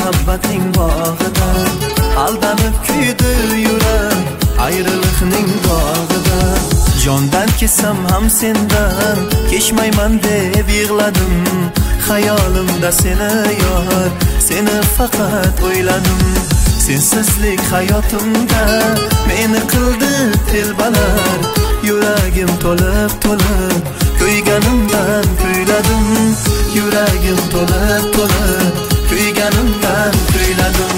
muhabbating bog'ida aldanib kuydi yurak ayriliqning bog'ida. Jondan ketsam ham sendan kechmayman deb yig'ladim. Hayolimda seni yor, seni faqat o'yladim. Sensizlik hayotimda meni qildi telbalar. Yuragim to'lib kuyganimdan kuyladim. Yuragim to'lib kuyganimdan kuyladim.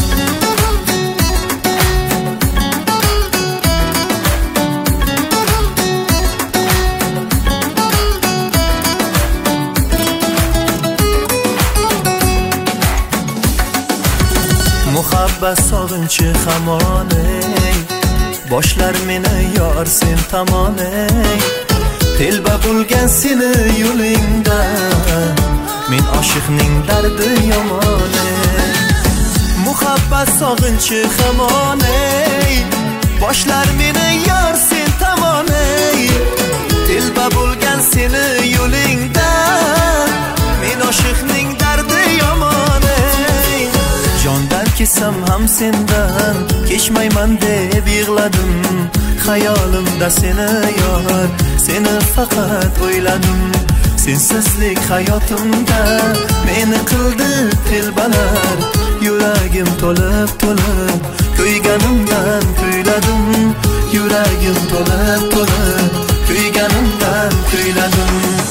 Muhabbat sog'inchi hamon ey, boshlar meni yor sen tomon ey. Telba bo'lgan seni yo'lingda men oshiqning dardi yomon ey. Muhabbat sog'inchi hamon ey, boshlar meni yor sen tomon ey. Telba bo'lgan seni yo'lingda men oshiqning dardi yomon ey. Jondan ketsam ham sendan kechmayman deb yig'ladim. Hayolimda seni yor, seni faqat o'yladim. Sensizlik hayotimda meni qildi telbalar. Yuragim to'lib kuyganimdan kuyladim. Yuragim to'lib kuyganimdan kuyladim.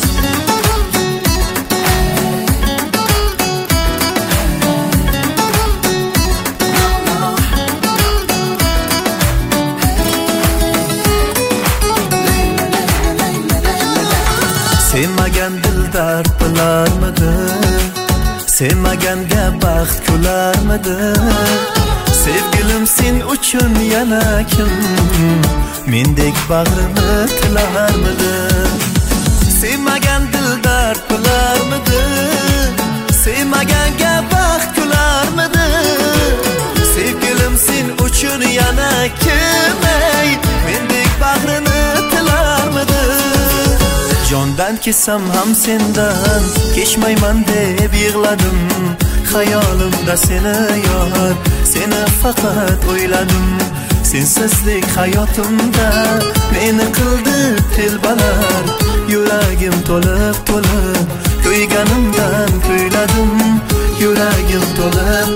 Sevmagan dil dard bilarmidi? Sevmaganga baxt kularmidi? Sevgilim sen uchun yana kim mendek bag'rini tilarmidi? Sevmagan dil dard bilarmidi? Sevmaganga baxt kularmidi? Sevgilim sen uchun yana kim ey mendek bag'rini tilarmidi? Jondan ketsam ham sendan kechmayman deb yig'ladim. Hayolimda seni yor, seni faqat o'yladim. Sensizlik hayotimda meni qildi telbalar. Yuragim to'lib kuyganimdan kuyladim. Yuragim to'lib